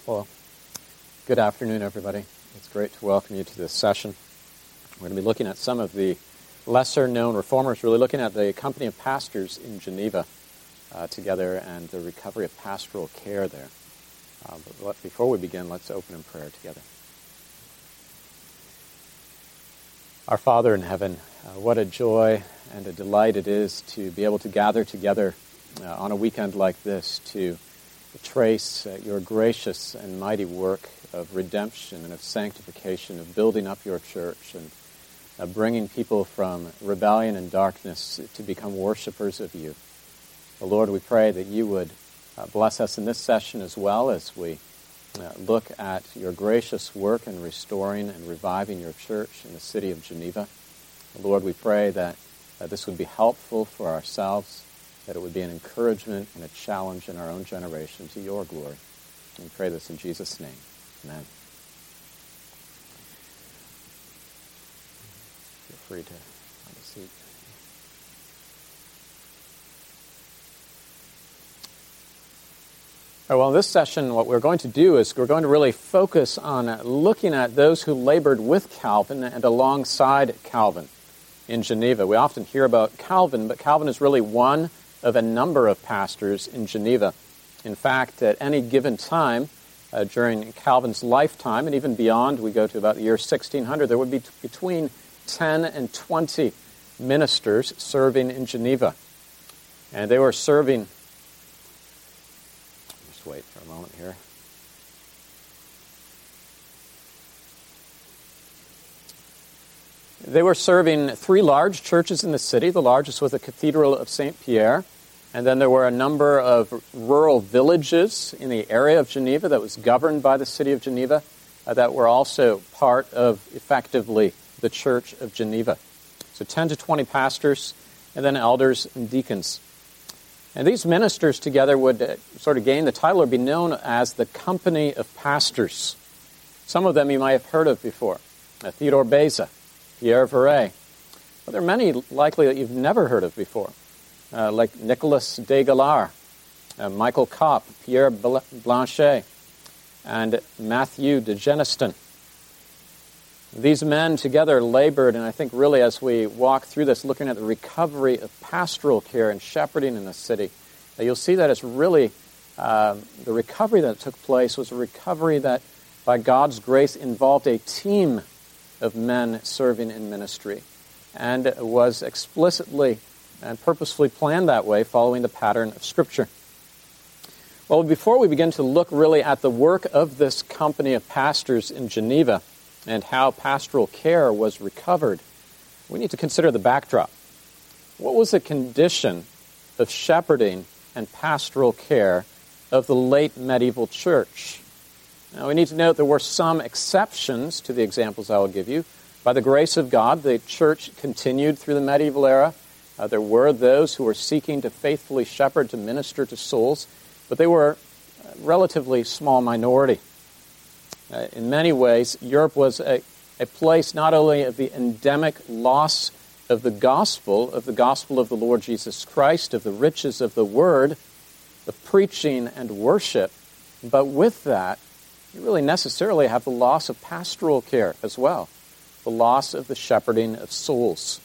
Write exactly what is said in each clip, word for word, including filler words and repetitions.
Well, good afternoon, everybody. It's great to welcome you to this session. We're going to be looking at some of the lesser-known reformers, really looking at the company of pastors in Geneva uh, together and the recovery of pastoral care there. Uh, but let, before we begin, let's open in prayer together. Our Father in heaven, uh, what a joy and a delight it is to be able to gather together uh, on a weekend like this to trace uh, your gracious and mighty work of redemption and of sanctification, of building up your church and uh, bringing people from rebellion and darkness to become worshipers of you. Well, Lord, we pray that you would uh, bless us in this session as well as we uh, look at your gracious work in restoring and reviving your church in the city of Geneva. Lord, we pray that uh, this would be helpful for ourselves, that it would be an encouragement and a challenge in our own generation to your glory. We pray this in Jesus' name. Amen. Feel free to have a seat. All right, well, in this session, what we're going to do is we're going to really focus on looking at those who labored with Calvin and alongside Calvin in Geneva. We often hear about Calvin, but Calvin is really one of a number of pastors in Geneva. In fact, at any given time uh, during Calvin's lifetime, and even beyond, we go to about the year sixteen hundred, there would be t- between ten and twenty ministers serving in Geneva. And they were serving... Just wait for a moment here. They were serving three large churches in the city. The largest was the Cathedral of Saint Pierre. And then there were a number of rural villages in the area of Geneva that was governed by the city of Geneva uh, that were also part of, effectively, the Church of Geneva. So ten to twenty pastors, and then elders and deacons. And these ministers together would uh, sort of gain the title or be known as the Company of Pastors. Some of them you might have heard of before. Uh, Theodore Beza, Pierre Viret. But there are many likely that you've never heard of before, uh, like Nicolas de Galard, uh, Michael Kopp, Pierre Blanchet, and Matthew de Geneston. These men together labored, and I think really as we walk through this, looking at the recovery of pastoral care and shepherding in the city, uh, you'll see that it's really, uh, the recovery that took place was a recovery that, by God's grace, involved a team of men serving in ministry, and was explicitly and purposefully planned that way, following the pattern of Scripture. Well, before we begin to look really at the work of this company of pastors in Geneva and how pastoral care was recovered, we need to consider the backdrop. What was the condition of shepherding and pastoral care of the late medieval church? Now, we need to note there were some exceptions to the examples I will give you. By the grace of God, the church continued through the medieval era. Uh, there were those who were seeking to faithfully shepherd, to minister to souls, but they were a relatively small minority. Uh, in many ways, Europe was a, a place not only of the endemic loss of the gospel, of the gospel of the Lord Jesus Christ, of the riches of the word, of preaching and worship, but with that, you really necessarily have the loss of pastoral care as well, the loss of the shepherding of souls.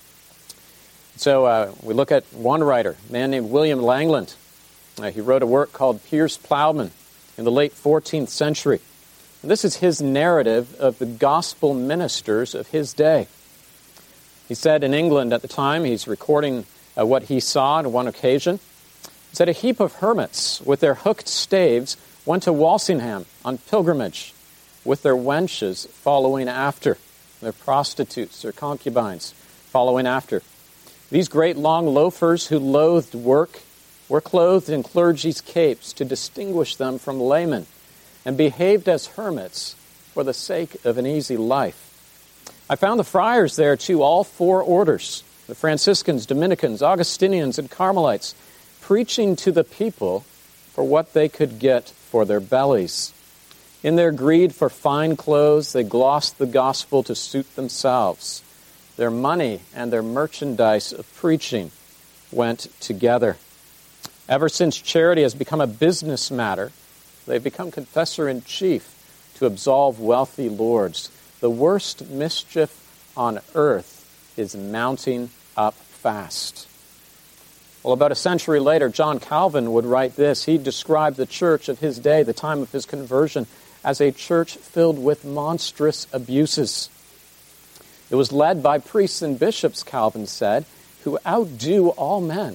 So uh, we look at one writer, a man named William Langland. Uh, he wrote a work called Piers Plowman in the late fourteenth century. And this is his narrative of the gospel ministers of his day. He said in England at the time, he's recording uh, what he saw on one occasion, he said, "A heap of hermits with their hooked staves went to Walsingham on pilgrimage, with their wenches following after, their prostitutes, their concubines following after. These great long loafers who loathed work were clothed in clergy's capes to distinguish them from laymen, and behaved as hermits for the sake of an easy life. I found the friars there, too, all four orders, the Franciscans, Dominicans, Augustinians, and Carmelites, preaching to the people for what they could get for their bellies. In their greed for fine clothes, they glossed the gospel to suit themselves. Their money and their merchandise of preaching went together. Ever since charity has become a business matter, They've become confessor-in-chief to absolve wealthy lords. The worst mischief on earth is mounting up fast. Well, about a century later, John Calvin would write this. He described the church of his day, the time of his conversion, as a church filled with monstrous abuses. It was led by priests and bishops, Calvin said, who outdo all men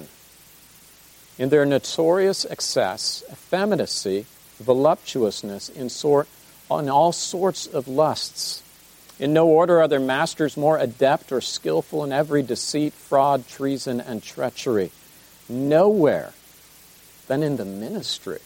in their notorious excess, effeminacy, voluptuousness, in, sort, in all sorts of lusts. In no order are their masters more adept or skillful in every deceit, fraud, treason, and treachery. Nowhere than in the ministry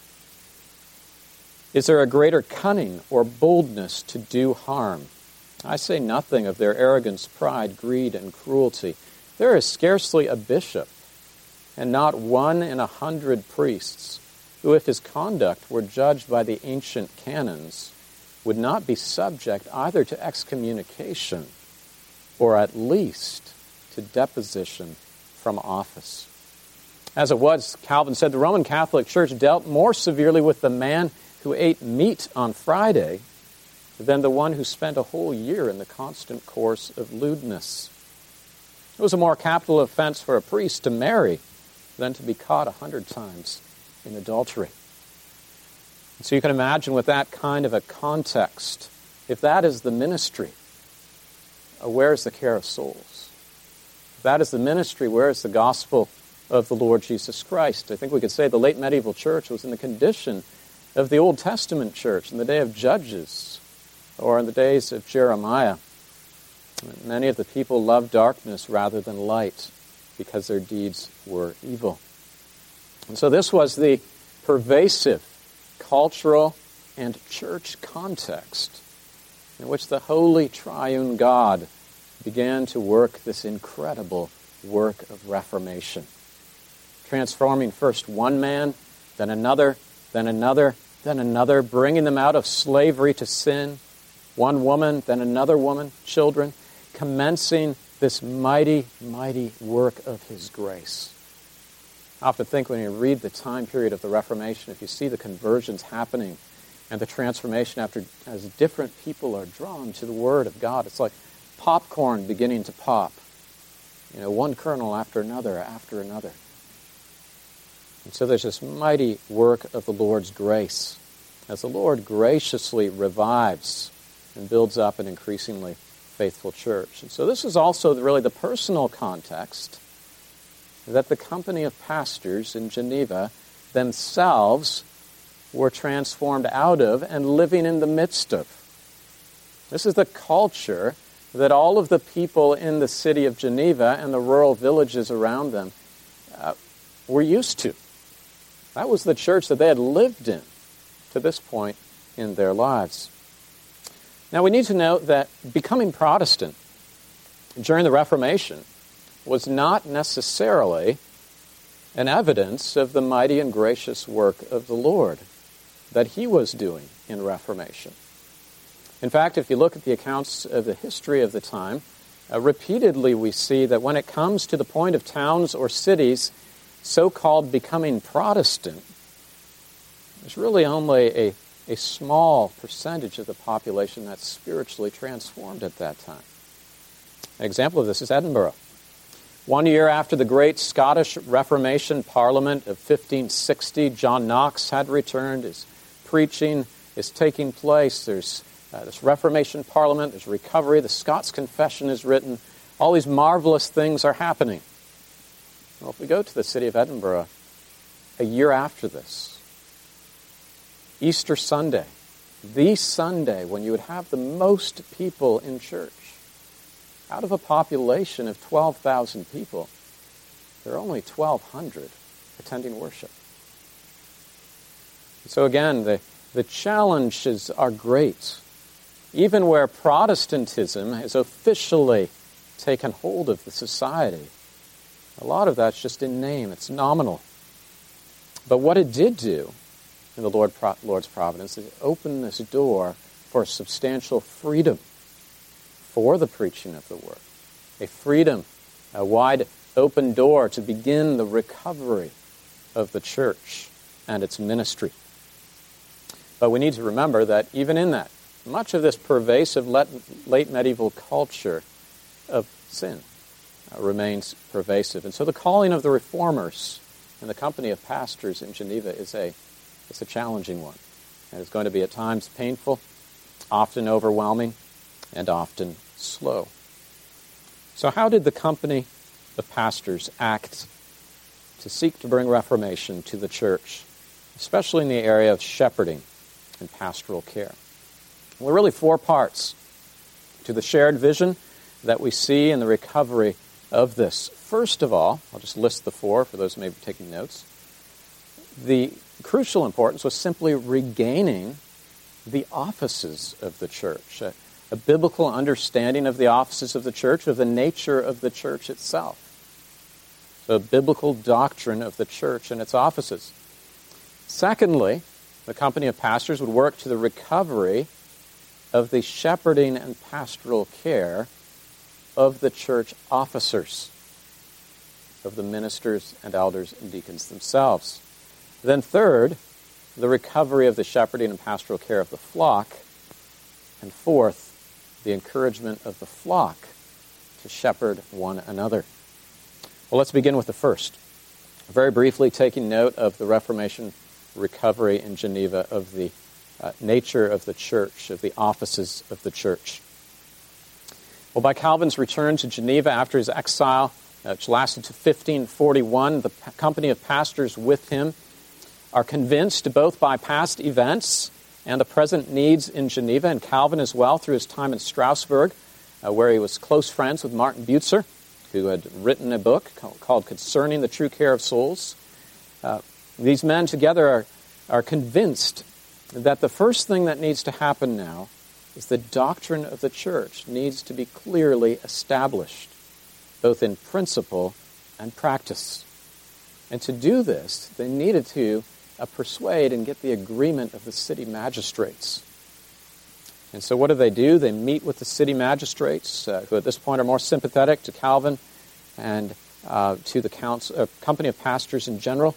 is there a greater cunning or boldness to do harm. I say nothing of their arrogance, pride, greed, and cruelty. There is scarcely a bishop, and not one in a hundred priests, who, if his conduct were judged by the ancient canons, would not be subject either to excommunication or at least to deposition from office. As it was, Calvin said, the Roman Catholic Church dealt more severely with the man who ate meat on Friday than the one who spent a whole year in the constant course of lewdness. It was a more capital offense for a priest to marry than to be caught a hundred times in adultery. And so you can imagine with that kind of a context, if that is the ministry, uh, where is the care of souls? If that is the ministry, where is the gospel of the Lord Jesus Christ? I think we could say the late medieval church was in the condition of the Old Testament church in the day of Judges or in the days of Jeremiah. Many of the people loved darkness rather than light because their deeds were evil. And so this was the pervasive cultural and church context in which the holy triune God began to work this incredible work of reformation, transforming first one man, then another, then another, then another, bringing them out of slavery to sin, one woman, then another woman, children, commencing this mighty, mighty work of his grace. I often think when you read the time period of the Reformation, if you see the conversions happening and the transformation after as different people are drawn to the Word of God, it's like popcorn beginning to pop. You know, one kernel after another, after another. And so there's this mighty work of the Lord's grace as the Lord graciously revives and builds up an increasingly faithful church. And so this is also really the personal context that the company of pastors in Geneva themselves were transformed out of and living in the midst of. This is the culture that all of the people in the city of Geneva and the rural villages around them uh, were used to. That was the church that they had lived in to this point in their lives. Now we need to note that becoming Protestant during the Reformation was not necessarily an evidence of the mighty and gracious work of the Lord that he was doing in Reformation. In fact, if you look at the accounts of the history of the time, uh, repeatedly we see that when it comes to the point of towns or cities so-called becoming Protestant, there's really only a, a small percentage of the population that's spiritually transformed at that time. An example of this is Edinburgh. One year after the great Scottish Reformation Parliament of fifteen sixty, John Knox had returned. His preaching is taking place. There's uh, this Reformation Parliament. There's recovery. The Scots Confession is written. All these marvelous things are happening. Well, if we go to the city of Edinburgh a year after this, Easter Sunday, the Sunday when you would have the most people in church, out of a population of twelve thousand people, there are only twelve hundred attending worship. So again, the, the challenges are great. Even where Protestantism has officially taken hold of the society, a lot of that's just in name. It's nominal. But what it did do in the Lord, Lord's providence is open this door for substantial freedom for the preaching of the Word. A freedom, a wide open door to begin the recovery of the church and its ministry. But we need to remember that even in that, much of this pervasive late medieval culture of sin uh, remains pervasive. And so the calling of the reformers in the company of pastors in Geneva is a, it's a challenging one. And it's going to be at times painful, often overwhelming, and often slow. So how did the company of pastors act to seek to bring reformation to the church, especially in the area of shepherding and pastoral care? Well, there are really four parts to the shared vision that we see in the recovery of this. First of all, I'll just list the four for those who may be taking notes. The crucial importance was simply regaining the offices of the church, a, a biblical understanding of the offices of the church, of the nature of the church itself. So a biblical doctrine of the church and its offices. Secondly, the company of pastors would work to the recovery of the shepherding and pastoral care of the church officers, of the ministers and elders and deacons themselves. Then third, the recovery of the shepherding and pastoral care of the flock. And fourth, the encouragement of the flock to shepherd one another. Well, let's begin with the first. Very briefly, taking note of the Reformation recovery in Geneva of the uh, nature of the church, of the offices of the church. Well, by Calvin's return to Geneva after his exile, uh, which lasted to fifteen forty-one, the p- company of pastors with him are convinced both by past events and the present needs in Geneva, and Calvin as well through his time in Strasbourg, uh, where he was close friends with Martin Bucer, who had written a book called Concerning the True Care of Souls. Uh, these men together are, are convinced that the first thing that needs to happen now is the doctrine of the church needs to be clearly established, both in principle and practice. And to do this, they needed to uh, persuade and get the agreement of the city magistrates. And so what do they do? They meet with the city magistrates, uh, who at this point are more sympathetic to Calvin and uh, to the council, uh, company of pastors in general.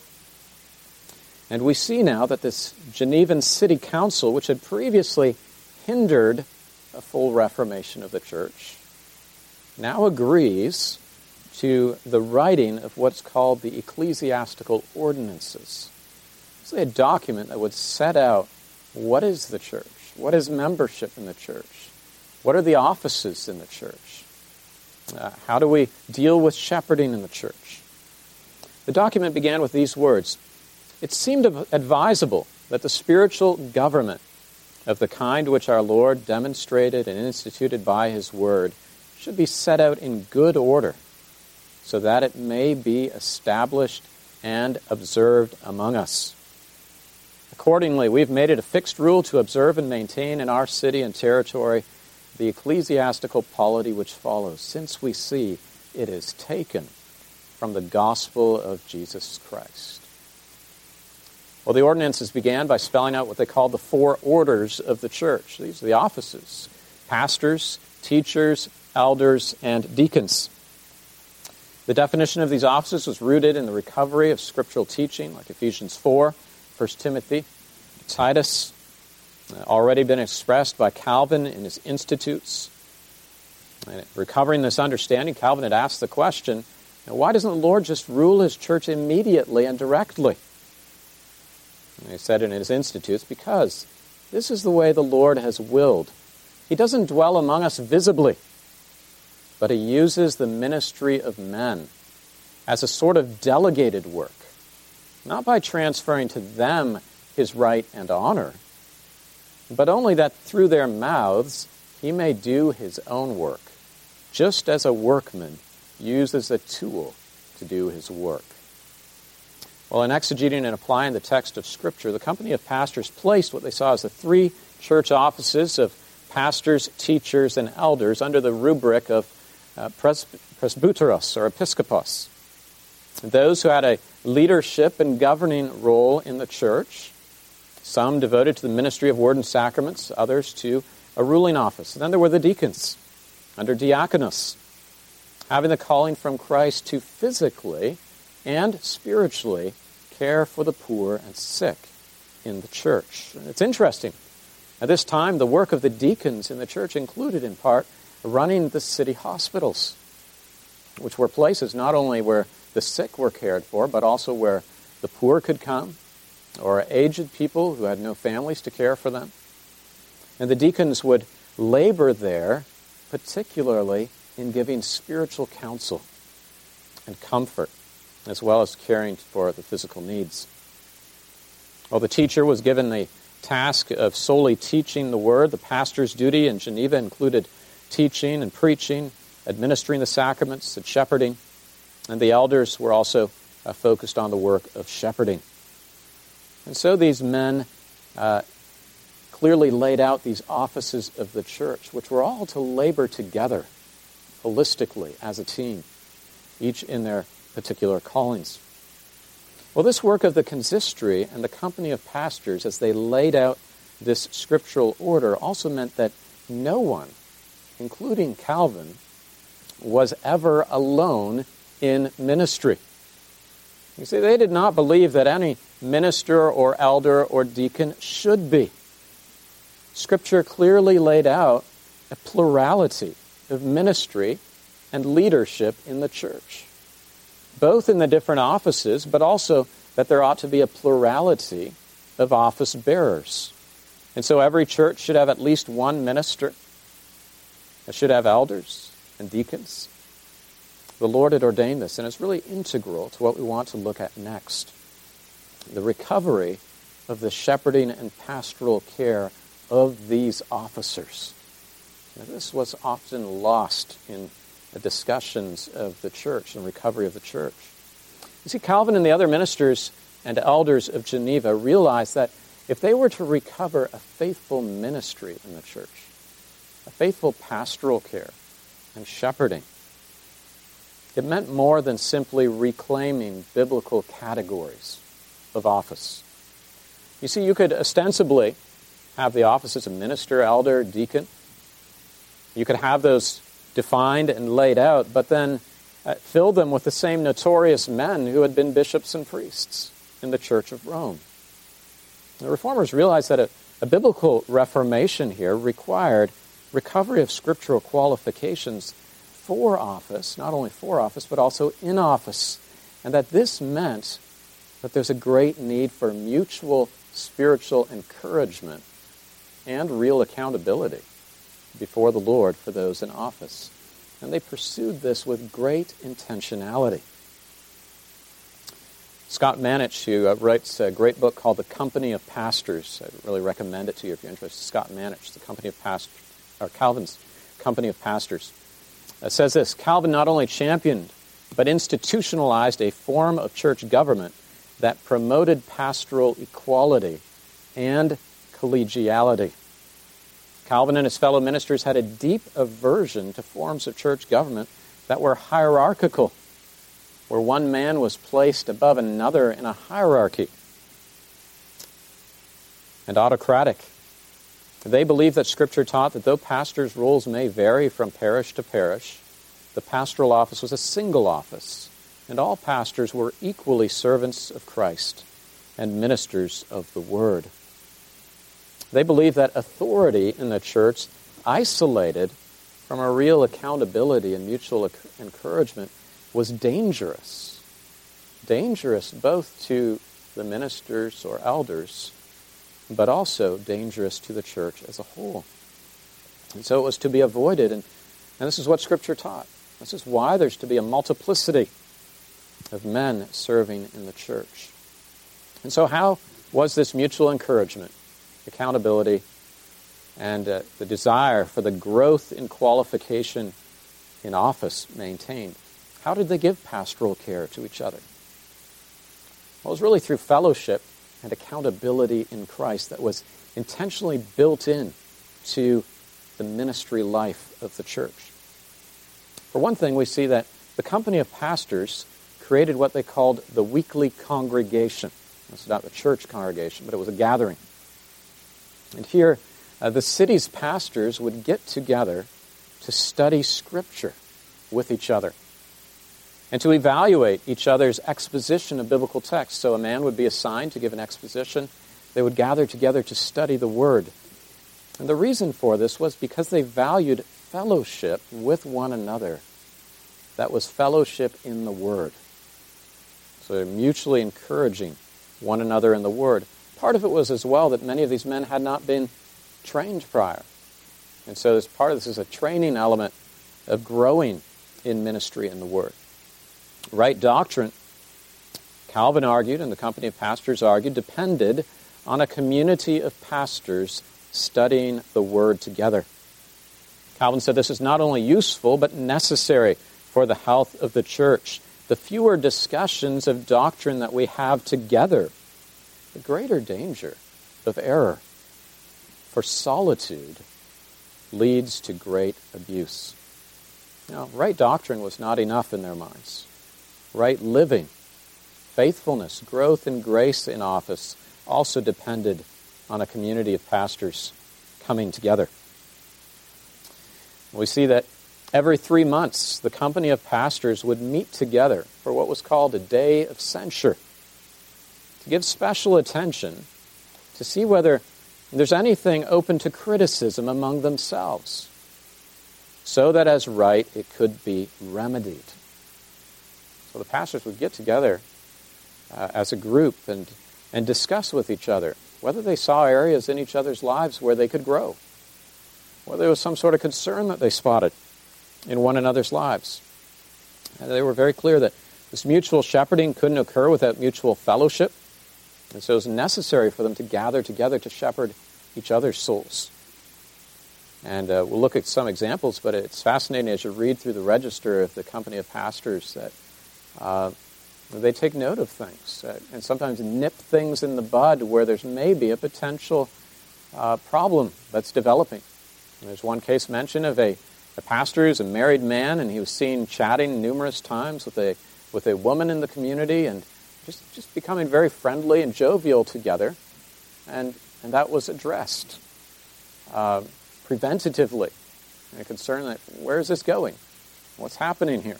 And we see now that this Genevan city council, which had previously hindered a full reformation of the church, now agrees to the writing of what's called the ecclesiastical ordinances. It's a document that would set out what is the church, what is membership in the church, what are the offices in the church, uh, how do we deal with shepherding in the church. The document began with these words: "It seemed advisable that the spiritual government of the kind which our Lord demonstrated and instituted by His Word should be set out in good order, so that it may be established and observed among us. Accordingly, we've made it a fixed rule to observe and maintain in our city and territory the ecclesiastical polity which follows, since we see it is taken from the gospel of Jesus Christ." Well, the ordinances began by spelling out what they called the four orders of the church. These are the offices: pastors, teachers, elders, and deacons. The definition of these offices was rooted in the recovery of scriptural teaching, like Ephesians four, First Timothy, Titus, already been expressed by Calvin in his Institutes. And recovering this understanding, Calvin had asked the question, why doesn't the Lord just rule His church immediately and directly? And he said in his Institutes, because this is the way the Lord has willed. He doesn't dwell among us visibly, but He uses the ministry of men as a sort of delegated work, not by transferring to them His right and honor, but only that through their mouths He may do His own work, just as a workman uses a tool to do his work. Well, in exegeting and applying the text of Scripture, the company of pastors placed what they saw as the three church offices of pastors, teachers, and elders under the rubric of uh, pres- presbyteros, or episkopos. Those who had a leadership and governing role in the church, some devoted to the ministry of word and sacraments, others to a ruling office. And then there were the deacons, under diakonos, having the calling from Christ to physically and spiritually care for the poor and sick in the church. And it's interesting. At this time, the work of the deacons in the church included, in part, running the city hospitals, which were places not only where the sick were cared for, but also where the poor could come, or aged people who had no families to care for them. And the deacons would labor there, particularly in giving spiritual counsel and comfort, as well as caring for the physical needs. Well, the teacher was given the task of solely teaching the word. The pastor's duty in Geneva included teaching and preaching, administering the sacraments, and shepherding. And the elders were also uh, focused on the work of shepherding. And so these men uh, clearly laid out these offices of the church, which were all to labor together, holistically, as a team, each in their particular callings. Well, this work of the consistory and the company of pastors, as they laid out this scriptural order, also meant that no one, including Calvin, was ever alone in ministry. You see, they did not believe that any minister or elder or deacon should be. Scripture clearly laid out a plurality of ministry and leadership in the church, both in the different offices, but also that there ought to be a plurality of office bearers. And so every church should have at least one minister. It should have elders and deacons. The Lord had ordained this, and it's really integral to what we want to look at next. The recovery of the shepherding and pastoral care of these officers. Now, this was often lost in the discussions of the church and recovery of the church. You see, Calvin and the other ministers and elders of Geneva realized that if they were to recover a faithful ministry in the church, a faithful pastoral care and shepherding, it meant more than simply reclaiming biblical categories of office. You see, you could ostensibly have the offices of minister, elder, deacon. You could have those defined and laid out, but then uh, fill them with the same notorious men who had been bishops and priests in the Church of Rome. The Reformers realized that a, a biblical reformation here required recovery of scriptural qualifications for office, not only for office, but also in office, and that this meant that there's a great need for mutual spiritual encouragement and real accountability before the Lord for those in office. And they pursued this with great intentionality. Scott Manich, who uh, writes a great book called The Company of Pastors, I really recommend it to you if you're interested. Scott Manich, The Company of Pastors, or Calvin's Company of Pastors, uh, says this: Calvin not only championed but institutionalized a form of church government that promoted pastoral equality and collegiality. Calvin and his fellow ministers had a deep aversion to forms of church government that were hierarchical, where one man was placed above another in a hierarchy, and autocratic. They believed that Scripture taught that though pastors' roles may vary from parish to parish, the pastoral office was a single office, and all pastors were equally servants of Christ and ministers of the Word. They believed that authority in the church, isolated from a real accountability and mutual encouragement, was dangerous. Dangerous both to the ministers or elders, but also dangerous to the church as a whole. And so it was to be avoided, and, and this is what Scripture taught. This is why there's to be a multiplicity of men serving in the church. And so how was this mutual encouragement, accountability, and uh, the desire for the growth in qualification in office maintained? How did they give pastoral care to each other? Well, it was really through fellowship and accountability in Christ that was intentionally built in to the ministry life of the church. For one thing, we see that the company of pastors created what they called the weekly congregation. It's not the church congregation, but it was a gathering. And here, uh, the city's pastors would get together to study Scripture with each other and to evaluate each other's exposition of biblical texts. So a man would be assigned to give an exposition They would gather together to study the Word. And the reason for this was because they valued fellowship with one another. That was fellowship in the Word. So they're mutually encouraging one another in the Word. Part of it was as well that many of these men had not been trained prior. And so as part of this is a training element of growing in ministry in the Word. Right doctrine, Calvin argued, and the company of pastors argued, depended on a community of pastors studying the Word together. Calvin said this is not only useful, but necessary for the health of the church. The fewer discussions of doctrine that we have together, the greater danger of error. For solitude leads to great abuse. Now, right doctrine was not enough in their minds. Right living, faithfulness, growth in grace in office also depended on a community of pastors coming together. We see that every three months, the company of pastors would meet together for what was called a day of censure, to give special attention to see whether there's anything open to criticism among themselves, so that as right it could be remedied. So the pastors would get together uh, as a group and, and discuss with each other whether they saw areas in each other's lives where they could grow, whether there was some sort of concern that they spotted in one another's lives. And they were very clear that this mutual shepherding couldn't occur without mutual fellowship, and so it was necessary for them to gather together to shepherd each other's souls. And uh, we'll look at some examples, but it's fascinating as you read through the register of the company of pastors that uh, they take note of things uh, and sometimes nip things in the bud where there's maybe a potential uh, problem that's developing. And there's one case mentioned of a, a pastor who's a married man, and he was seen chatting numerous times with a with a woman in the community and just, just becoming very friendly and jovial together. And, and that was addressed uh, preventatively. And a concern that, where is this going? What's happening here?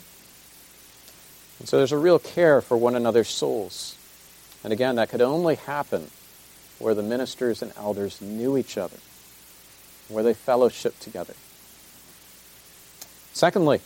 And so there's a real care for one another's souls. And again, that could only happen where the ministers and elders knew each other, where they fellowshiped together. Secondly,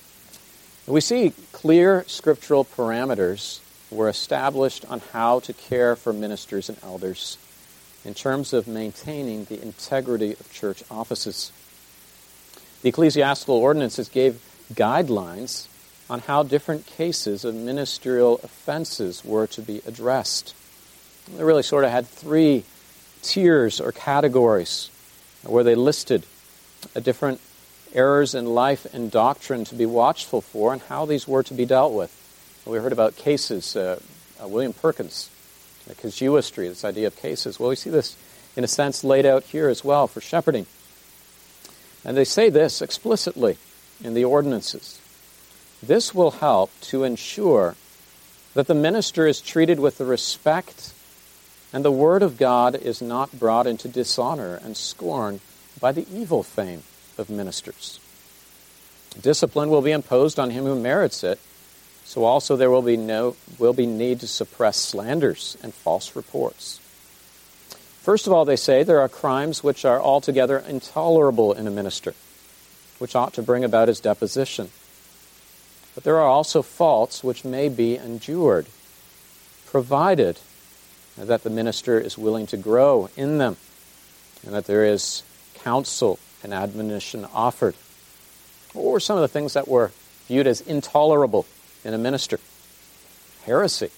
we see clear scriptural parameters were established on how to care for ministers and elders in terms of maintaining the integrity of church offices. The ecclesiastical ordinances gave guidelines on how different cases of ministerial offenses were to be addressed. They really sort of had three tiers or categories where they listed a different errors in life and doctrine to be watchful for and how these were to be dealt with. We heard about cases, uh, uh, William Perkins, uh, casuistry, this idea of cases. Well, we see this, in a sense, laid out here as well for shepherding. And they say this explicitly in the ordinances. This will help to ensure that the minister is treated with the respect and the word of God is not brought into dishonor and scorn by the evil fame of ministers. Discipline will be imposed on him who merits it, so also there will be no will be need to suppress slanders and false reports. First of all, they say there are crimes which are altogether intolerable in a minister, which ought to bring about his deposition. But there are also faults which may be endured, provided that the minister is willing to grow in them, and that there is counsel and admonition offered. What were some of the things that were viewed as intolerable in a minister? Heresy,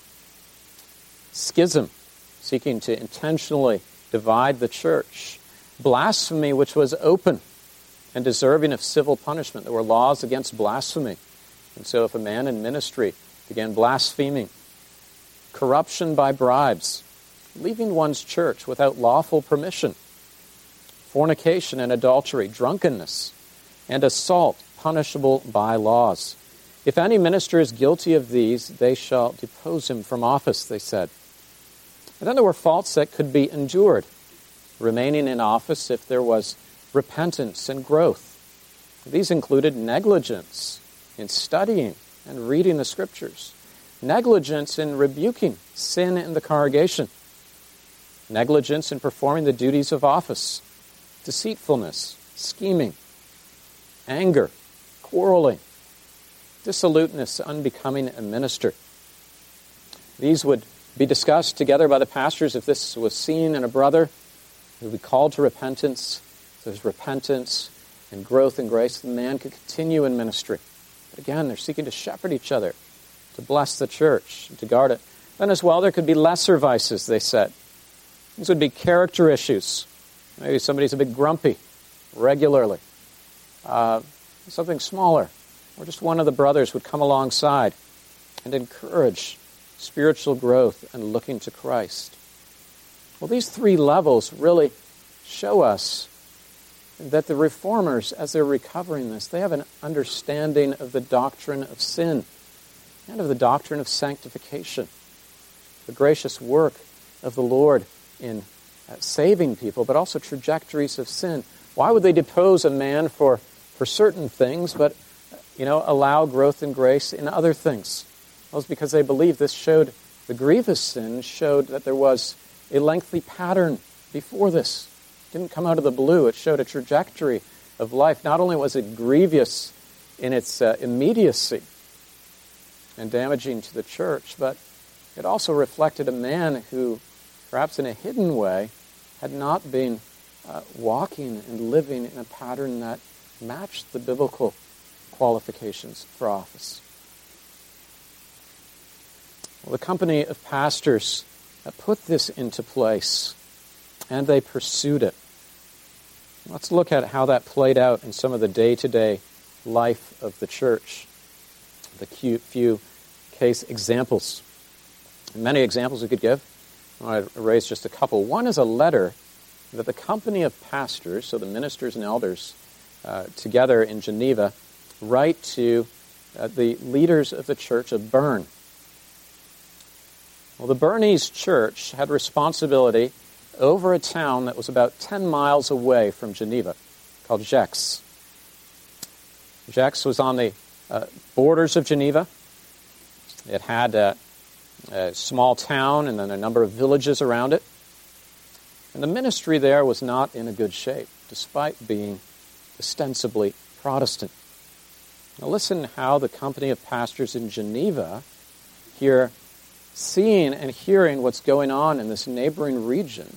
schism, seeking to intentionally divide the church, blasphemy, which was open and deserving of civil punishment. There were laws against blasphemy. And so if a man in ministry began blaspheming, corruption by bribes, leaving one's church without lawful permission, fornication and adultery, drunkenness, and assault punishable by laws. If any minister is guilty of these, they shall depose him from office, they said. And then there were faults that could be endured, remaining in office if there was repentance and growth. These included negligence in studying and reading the Scriptures, negligence in rebuking sin in the congregation, negligence in performing the duties of office, deceitfulness, scheming, anger, quarreling, dissoluteness unbecoming a minister. These would be discussed together by the pastors. If this was seen in a brother who would be called to repentance, if there's repentance and growth in grace, the man could continue in ministry. But again, they're seeking to shepherd each other, to bless the church, and to guard it. Then as well, there could be lesser vices, they said. These would be character issues. Maybe somebody's a bit grumpy regularly. Uh, something smaller. Or just one of the brothers would come alongside and encourage spiritual growth and looking to Christ. Well, these three levels really show us that the reformers, as they're recovering this, they have an understanding of the doctrine of sin and of the doctrine of sanctification, the gracious work of the Lord in uh, saving people, but also trajectories of sin. Why would they depose a man for, for certain things, but you know, allow growth in grace in other things? Well, it's because they believed this showed, the grievous sin showed that there was a lengthy pattern before this. It didn't come out of the blue. It showed a trajectory of life. Not only was it grievous in its uh, immediacy and damaging to the church, but it also reflected a man who, perhaps in a hidden way, had not been uh, walking and living in a pattern that matched the biblical qualifications for office. Well, the company of pastors uh, put this into place, and they pursued it. Let's look at how that played out in some of the day-to-day life of the church. The few case examples. Many examples we could give. I want to raise just a couple. One is a letter that the company of pastors, so the ministers and elders, uh, together in Geneva, write to uh, the leaders of the church of Bern. Well, the Bernese church had responsibility over a town that was about ten miles away from Geneva, called Gex. Gex was on the uh, borders of Geneva. It had a, a small town and then a number of villages around it. And the ministry there was not in a good shape, despite being ostensibly Protestant. Now listen how the company of pastors in Geneva, here seeing and hearing what's going on in this neighboring region,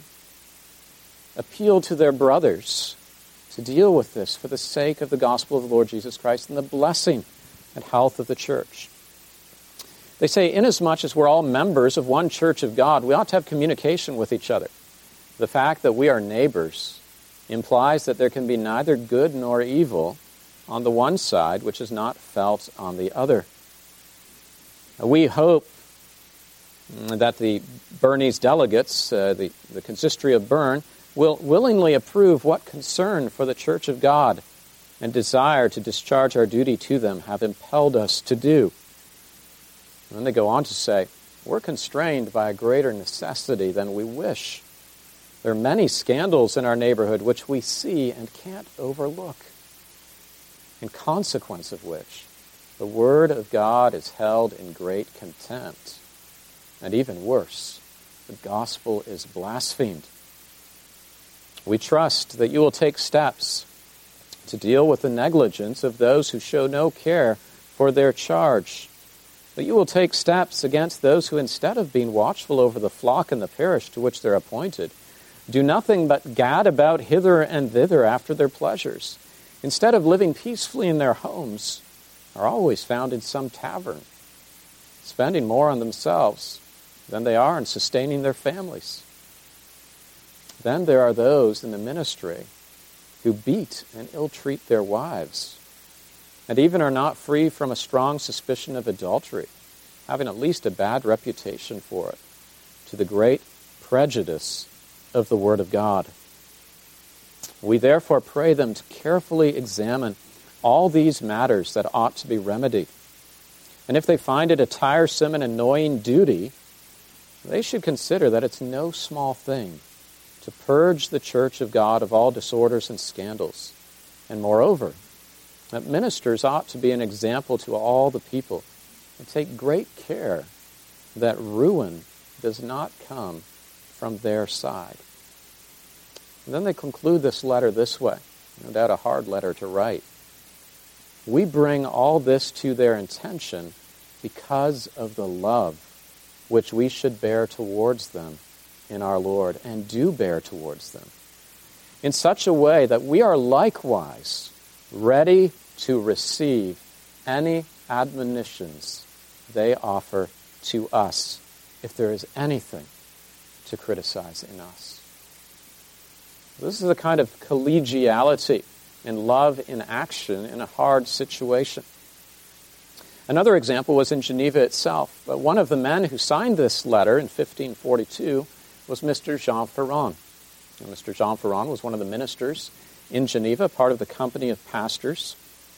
appeal to their brothers to deal with this for the sake of the gospel of the Lord Jesus Christ and the blessing and health of the church. They say, inasmuch as we're all members of one church of God, we ought to have communication with each other. The fact that we are neighbors implies that there can be neither good nor evil on the one side which is not felt on the other. We hope that the Bernese delegates, uh, the, the consistory of Bern, will willingly approve what concern for the Church of God and desire to discharge our duty to them have impelled us to do. And then they go on to say, we're constrained by a greater necessity than we wish. There are many scandals in our neighborhood which we see and can't overlook, in consequence of which the Word of God is held in great contempt. And even worse, the gospel is blasphemed. We trust that you will take steps to deal with the negligence of those who show no care for their charge, that you will take steps against those who, instead of being watchful over the flock and the parish to which they're appointed, do nothing but gad about hither and thither after their pleasures, instead of living peacefully in their homes, are always found in some tavern, spending more on themselves than they are in sustaining their families. Then there are those in the ministry who beat and ill-treat their wives, and even are not free from a strong suspicion of adultery, having at least a bad reputation for it, to the great prejudice of the Word of God. We therefore pray them to carefully examine all these matters that ought to be remedied. And if they find it a tiresome and annoying duty, they should consider that it's no small thing to purge the church of God of all disorders and scandals. And moreover, that ministers ought to be an example to all the people and take great care that ruin does not come from their side. And then they conclude this letter this way, no doubt a hard letter to write. We bring all this to their attention because of the love which we should bear towards them in our Lord, and do bear towards them, in such a way that we are likewise ready to receive any admonitions they offer to us if there is anything to criticize in us. This is a kind of collegiality and love in action in a hard situation. Another example was in Geneva itself. But one of the men who signed this letter in fifteen forty-two was Mister Jean Ferrand. And Mister Jean Ferrand was one of the ministers in Geneva, part of the company of pastors.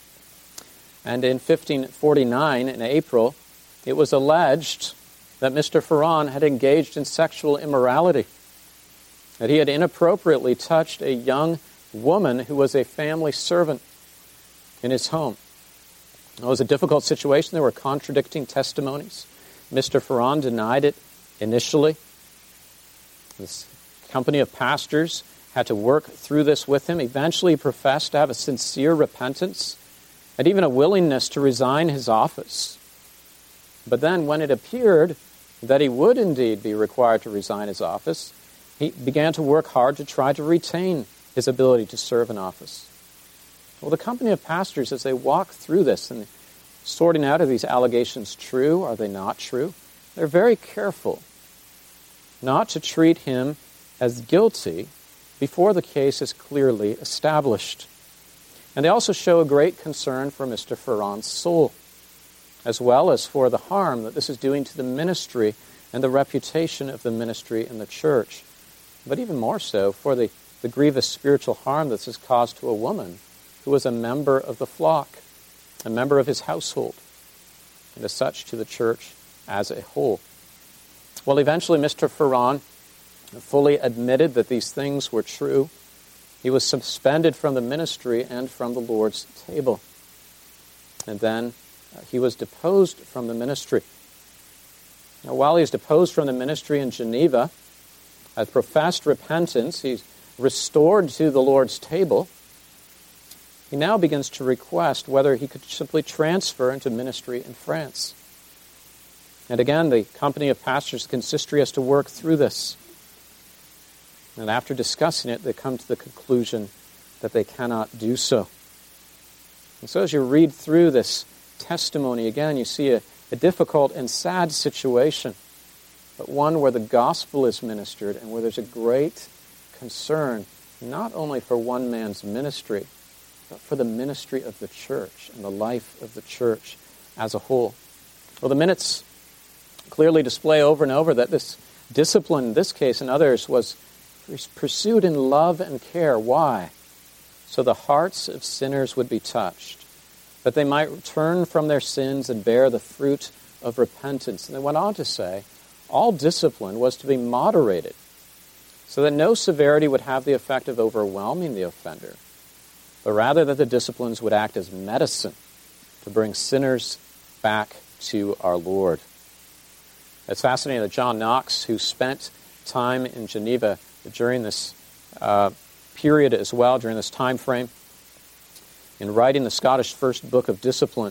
And in fifteen forty-nine, in April, it was alleged that Mister Ferrand had engaged in sexual immorality, that he had inappropriately touched a young woman who was a family servant in his home. It was a difficult situation. There were contradicting testimonies. Mister Ferrand denied it initially. This company of pastors had to work through this with him. Eventually, he professed to have a sincere repentance and even a willingness to resign his office. But then, when it appeared that he would indeed be required to resign his office, he began to work hard to try to retain his ability to serve in office. Well, the company of pastors, as they walk through this and sorting out, are these allegations true, are they not true, they're very careful not to treat him as guilty before the case is clearly established. And they also show a great concern for Mister Ferrand's soul, as well as for the harm that this is doing to the ministry and the reputation of the ministry in the church. But even more so, for the, the grievous spiritual harm that this has caused to a woman who was a member of the flock, a member of his household, and as such to the church as a whole. Well, eventually Mister Ferrand fully admitted that these things were true. He was suspended from the ministry and from the Lord's table. And then uh, he was deposed from the ministry. Now, while he is deposed from the ministry in Geneva, as professed repentance, he's restored to the Lord's table. He now begins to request whether he could simply transfer into ministry in France. And again, the company of pastors, the consistory, has to work through this. And after discussing it, they come to the conclusion that they cannot do so. And so as you read through this testimony, again, you see a, a difficult and sad situation, but one where the gospel is ministered and where there's a great concern, not only for one man's ministry, but for the ministry of the church and the life of the church as a whole. Well, the minutes clearly display over and over that this discipline, in this case and others, was pursued in love and care. Why? So the hearts of sinners would be touched, that they might turn from their sins and bear the fruit of repentance. And they went on to say, all discipline was to be moderated, so that no severity would have the effect of overwhelming the offender, but rather that the disciplines would act as medicine to bring sinners back to our Lord. It's fascinating that John Knox, who spent time in Geneva during this uh, period as well, during this time frame, in writing the Scottish First Book of Discipline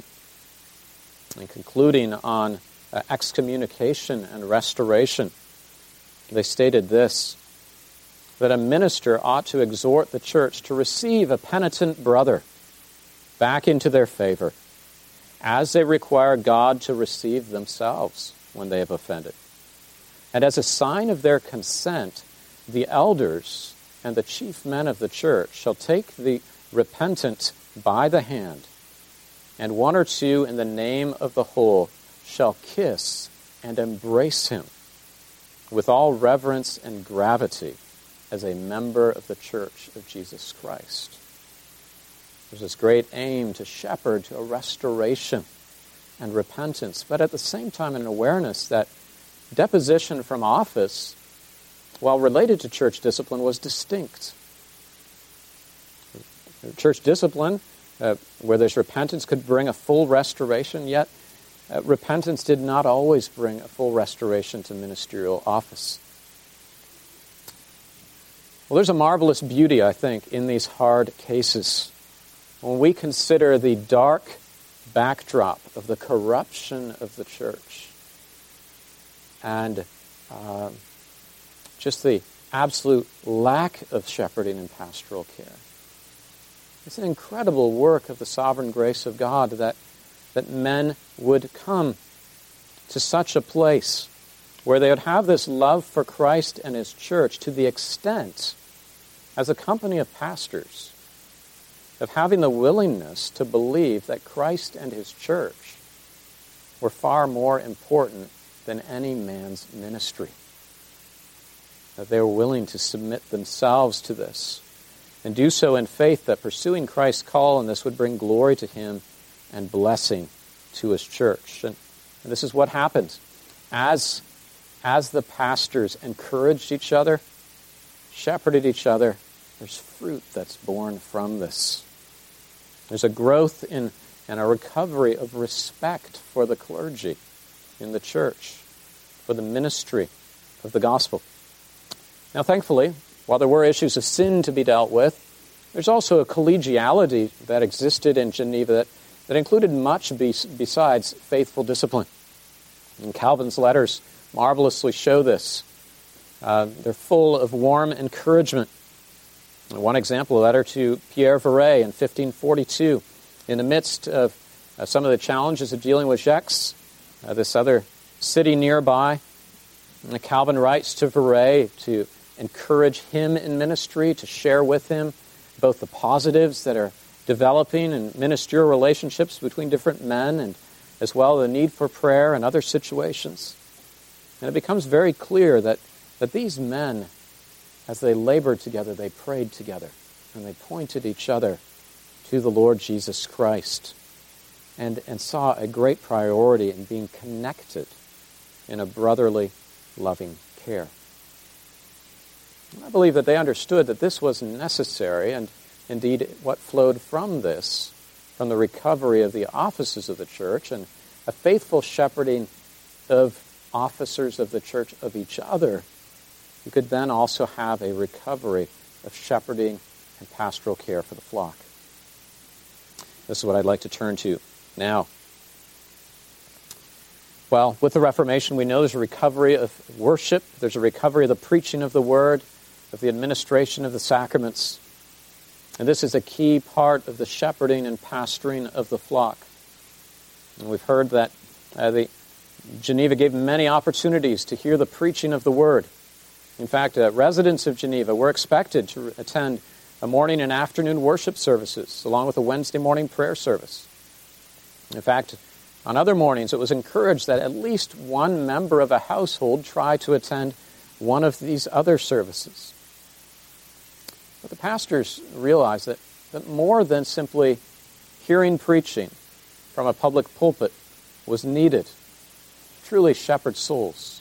and concluding on uh, excommunication and restoration, they stated this, that a minister ought to exhort the church to receive a penitent brother back into their favor, as they require God to receive themselves when they have offended. And as a sign of their consent, the elders and the chief men of the church shall take the repentant by the hand, and one or two in the name of the whole shall kiss and embrace him with all reverence and gravity as a member of the church of Jesus Christ. There's this great aim to shepherd to a restoration and repentance, but at the same time an awareness that deposition from office, while related to church discipline, was distinct. Church discipline, uh, where there's repentance, could bring a full restoration, yet uh, repentance did not always bring a full restoration to ministerial office. Well, there's a marvelous beauty, I think, in these hard cases. When we consider the dark backdrop of the corruption of the church and uh, just the absolute lack of shepherding and pastoral care. It's an incredible work of the sovereign grace of God that, that men would come to such a place where they would have this love for Christ and His church to the extent, as a company of pastors, of having the willingness to believe that Christ and His church were far more important than any man's ministry. That they were willing to submit themselves to this and do so in faith that pursuing Christ's call in this would bring glory to Him and blessing to His church. And, and this is what happened. As, as the pastors encouraged each other, shepherded each other, there's fruit that's born from this. There's a growth in and a recovery of respect for the clergy in the church, for the ministry of the gospel. Now, thankfully, while there were issues of sin to be dealt with, there's also a collegiality that existed in Geneva that, that included much be, besides faithful discipline. And Calvin's letters marvelously show this. Uh, they're full of warm encouragement. And one example, a letter to Pierre Viret in fifteen forty-two, in the midst of uh, some of the challenges of dealing with Gex, uh, this other city nearby, and Calvin writes to Viret to encourage him in ministry, to share with him both the positives that are developing in ministerial relationships between different men, and as well the need for prayer and other situations. And it becomes very clear that, that these men, as they labored together, they prayed together, and they pointed each other to the Lord Jesus Christ, and, and saw a great priority in being connected in a brotherly, loving care. I believe that they understood that this was necessary, and indeed what flowed from this, from the recovery of the offices of the church and a faithful shepherding of officers of the church of each other, you could then also have a recovery of shepherding and pastoral care for the flock. This is what I'd like to turn to now. Well, with the Reformation, we know there's a recovery of worship, there's a recovery of the preaching of the Word, of the administration of the sacraments. And this is a key part of the shepherding and pastoring of the flock. And we've heard that uh, the Geneva gave many opportunities to hear the preaching of the Word. In fact, uh, residents of Geneva were expected to attend a morning and afternoon worship services, along with a Wednesday morning prayer service. In fact, on other mornings, it was encouraged that at least one member of a household try to attend one of these other services. But the pastors realized that, that more than simply hearing preaching from a public pulpit was needed to truly shepherd souls.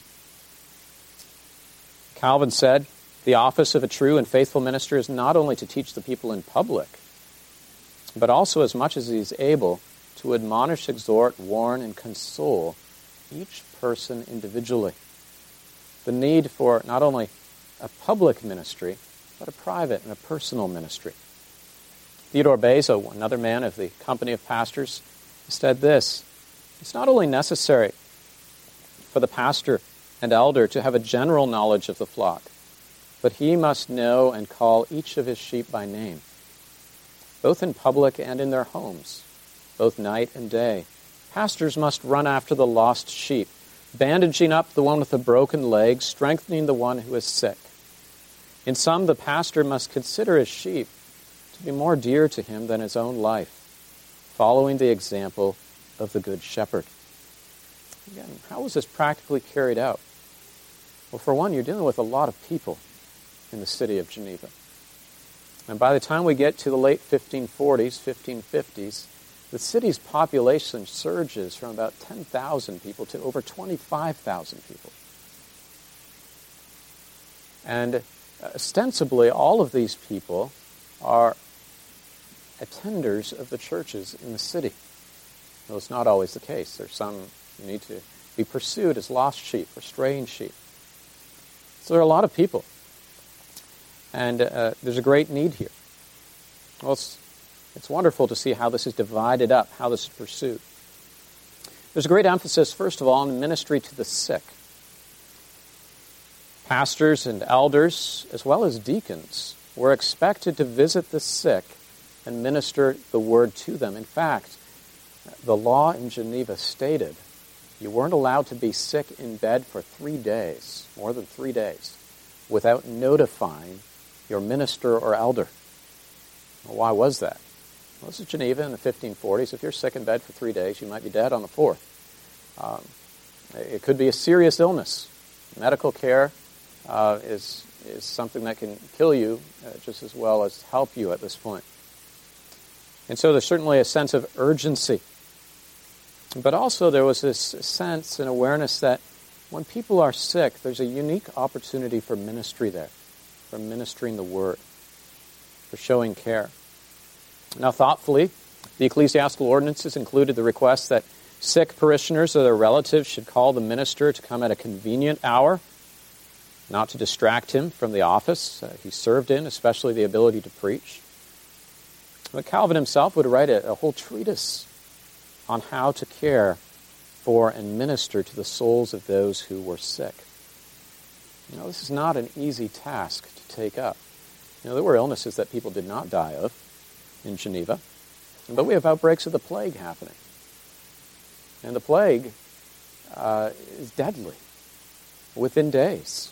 Calvin said, the office of a true and faithful minister is not only to teach the people in public, but also as much as he is able to admonish, exhort, warn, and console each person individually. The need for not only a public ministry, but a private and a personal ministry. Theodore Beza, another man of the company of pastors, said this: it's not only necessary for the pastor and elder to have a general knowledge of the flock, but he must know and call each of his sheep by name, both in public and in their homes, both night and day. Pastors must run after the lost sheep, bandaging up the one with the broken leg, strengthening the one who is sick. In sum, the pastor must consider his sheep to be more dear to him than his own life, following the example of the Good Shepherd. Again, how was this practically carried out? Well, for one, you're dealing with a lot of people in the city of Geneva. And by the time we get to the late fifteen forties, fifteen fifties, the city's population surges from about ten thousand people to over twenty-five thousand people. And ostensibly, all of these people are attenders of the churches in the city. Though it's not always the case. There's some who need to be pursued as lost sheep or straying sheep. So there are a lot of people. And uh, there's a great need here. Well, it's, it's wonderful to see how this is divided up, how this is pursued. There's a great emphasis, first of all, on ministry to the sick. Pastors and elders, as well as deacons, were expected to visit the sick and minister the word to them. In fact, the law in Geneva stated you weren't allowed to be sick in bed for three days, more than three days, without notifying your minister or elder. Well, why was that? Well, this is Geneva in the fifteen forties. If you're sick in bed for three days, you might be dead on the fourth. Um, it could be a serious illness. Medical care uh, is, is something that can kill you uh, just as well as help you at this point. And so there's certainly a sense of urgency. But also there was this sense and awareness that when people are sick, there's a unique opportunity for ministry there, for ministering the word, for showing care. Now, thoughtfully, the ecclesiastical ordinances included the request that sick parishioners or their relatives should call the minister to come at a convenient hour, not to distract him from the office uh, he served in, especially the ability to preach. But Calvin himself would write a, a whole treatise on how to care for and minister to the souls of those who were sick. You know, this is not an easy task to take up. You know, there were illnesses that people did not die of in Geneva, but we have outbreaks of the plague happening. And the plague uh, is deadly within days.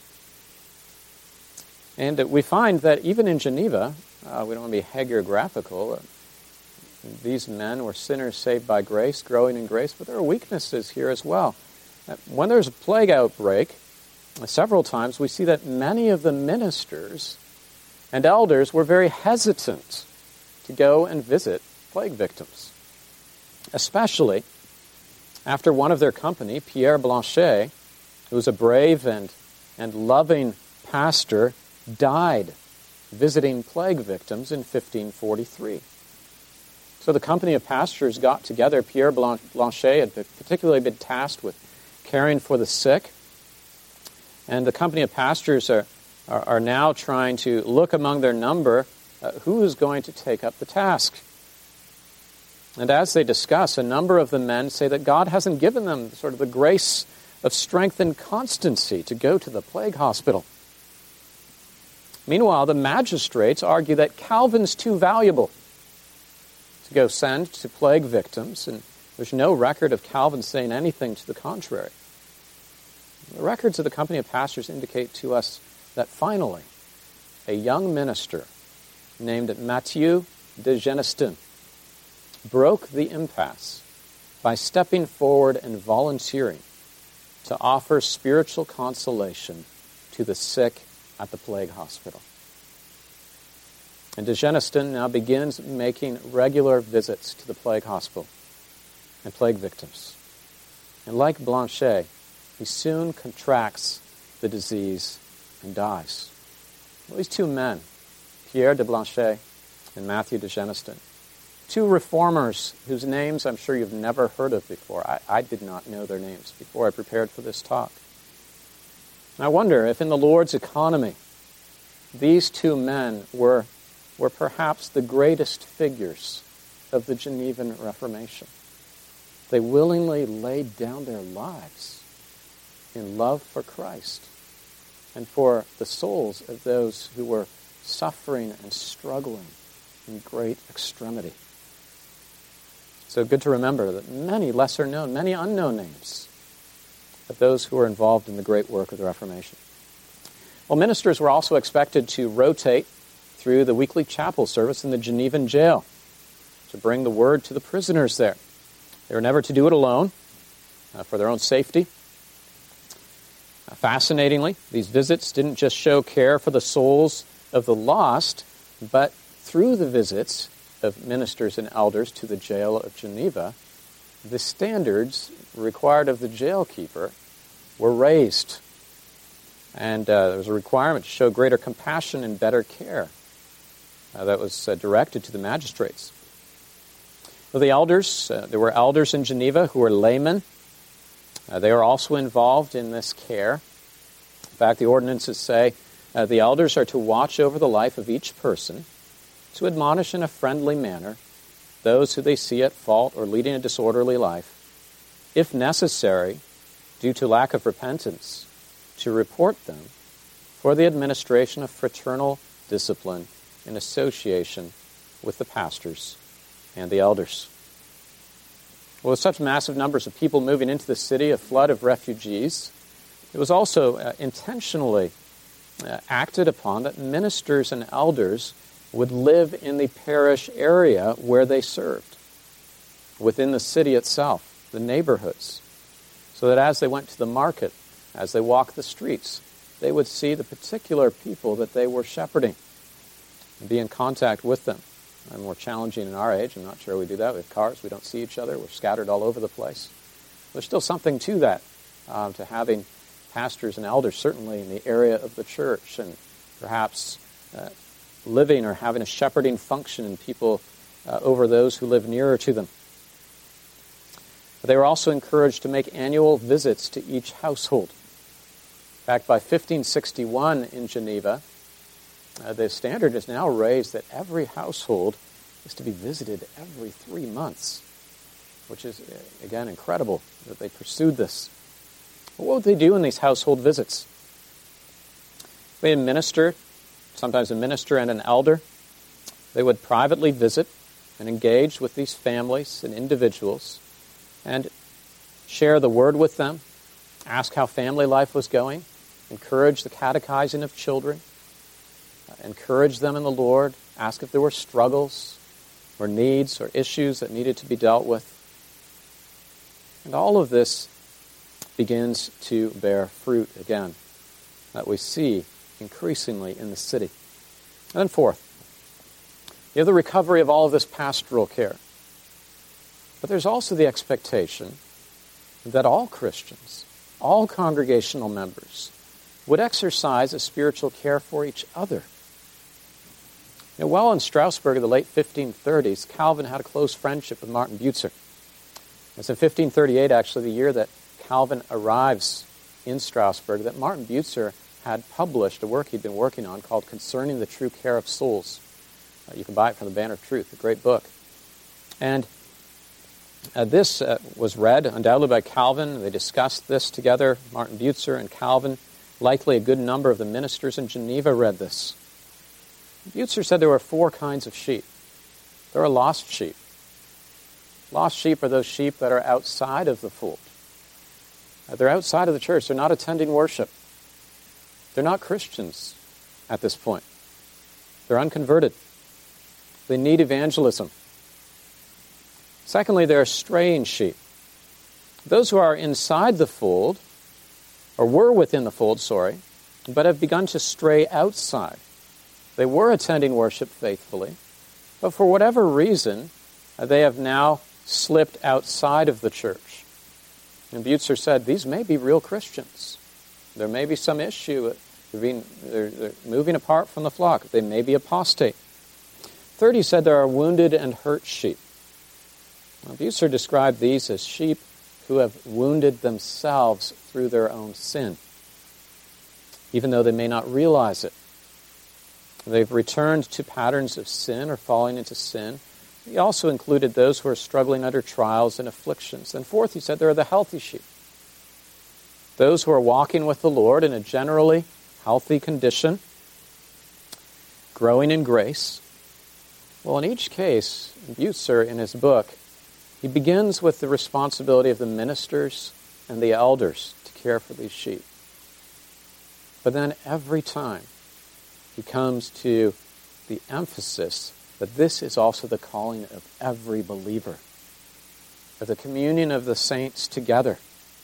And uh, we find that even in Geneva, uh, we don't want to be hagiographical, uh, these men were sinners saved by grace, growing in grace, but there are weaknesses here as well. Uh, when there's a plague outbreak, uh, several times we see that many of the ministers and elders were very hesitant to go and visit plague victims, especially after one of their company, Pierre Blanchet, who was a brave and, and loving pastor, died visiting plague victims in fifteen forty-three. So the company of pastors got together. Pierre Blanchet had particularly been tasked with caring for the sick. And the company of pastors are, are, are now trying to look among their number uh, who is going to take up the task. And as they discuss, a number of the men say that God hasn't given them sort of the grace of strength and constancy to go to the plague hospital. Meanwhile, the magistrates argue that Calvin's too valuable to go send to plague victims, and there's no record of Calvin saying anything to the contrary. The records of the company of pastors indicate to us that finally, a young minister named Mathieu de Genestin broke the impasse by stepping forward and volunteering to offer spiritual consolation to the sick at the plague hospital. And de Genestin now begins making regular visits to the plague hospital and plague victims. And like Blanchet, he soon contracts the disease and dies. Well, these two men, Pierre de Blanchet and Mathieu de Genestin, two reformers whose names I'm sure you've never heard of before. I, I did not know their names before I prepared for this talk. And I wonder if in the Lord's economy, these two men were, were perhaps the greatest figures of the Genevan Reformation. They willingly laid down their lives in love for Christ and for the souls of those who were suffering and struggling in great extremity. So good to remember that many lesser known, many unknown names of those who were involved in the great work of the Reformation. Well, ministers were also expected to rotate through the weekly chapel service in the Genevan jail to bring the word to the prisoners there. They were never to do it alone uh, for their own safety. Uh, fascinatingly, these visits didn't just show care for the souls of the lost, but through the visits of ministers and elders to the jail of Geneva, the standards required of the jailkeeper were raised. And uh, there was a requirement to show greater compassion and better care uh, that was uh, directed to the magistrates. Well, the elders, uh, there were elders in Geneva who were laymen. Uh, they are also involved in this care. In fact, the ordinances say Uh, the elders are to watch over the life of each person, to admonish in a friendly manner those who they see at fault or leading a disorderly life, if necessary, due to lack of repentance, to report them for the administration of fraternal discipline in association with the pastors and the elders. Well, with such massive numbers of people moving into the city, a flood of refugees, it was also uh, intentionally uh, acted upon that ministers and elders would live in the parish area where they served, within the city itself, the neighborhoods, so that as they went to the market, as they walked the streets, they would see the particular people that they were shepherding and be in contact with them. And more challenging in our age. I'm not sure we do that. We have cars. We don't see each other. We're scattered all over the place. There's still something to that, um, to having pastors and elders, certainly in the area of the church, and perhaps uh, living or having a shepherding function in people uh, over those who live nearer to them. But they were also encouraged to make annual visits to each household. In fact, by fifteen sixty-one in Geneva, Uh, the standard is now raised that every household is to be visited every three months, which is, again, incredible that they pursued this. But what would they do in these household visits? They administer, sometimes a minister and an elder. They would privately visit and engage with these families and individuals and share the word with them, ask how family life was going, encourage the catechizing of children, encourage them in the Lord, ask if there were struggles or needs or issues that needed to be dealt with. And all of this begins to bear fruit again, that we see increasingly in the city. And then fourth, you have the recovery of all of this pastoral care. But there's also the expectation that all Christians, all congregational members, would exercise a spiritual care for each other. You know, while in Strasbourg in the late fifteen thirties, Calvin had a close friendship with Martin Bucer. It's in fifteen thirty-eight, actually, the year that Calvin arrives in Strasbourg, that Martin Bucer had published a work he'd been working on called Concerning the True Care of Souls. Uh, you can buy it from the Banner of Truth, a great book. And uh, this uh, was read undoubtedly by Calvin. They discussed this together, Martin Bucer and Calvin. Likely a good number of the ministers in Geneva read this. Bucer said there were four kinds of sheep. There are lost sheep. Lost sheep are those sheep that are outside of the fold. Uh, they're outside of the church. They're not attending worship. They're not Christians at this point. They're unconverted. They need evangelism. Secondly, there are straying sheep. Those who are inside the fold, or were within the fold, sorry, but have begun to stray outside. They were attending worship faithfully, but for whatever reason, they have now slipped outside of the church. And Bucer said, these may be real Christians. There may be some issue. They're, being, they're, they're moving apart from the flock. They may be apostate. Third, he said there are wounded and hurt sheep. Now, Bucer described these as sheep who have wounded themselves through their own sin, even though they may not realize it. They've returned to patterns of sin or falling into sin. He also included those who are struggling under trials and afflictions. And fourth, he said there are the healthy sheep. Those who are walking with the Lord in a generally healthy condition, growing in grace. Well, in each case, Bucer, in his book, he begins with the responsibility of the ministers and the elders to care for these sheep. But then every time, he comes to the emphasis that this is also the calling of every believer, of the communion of the saints together,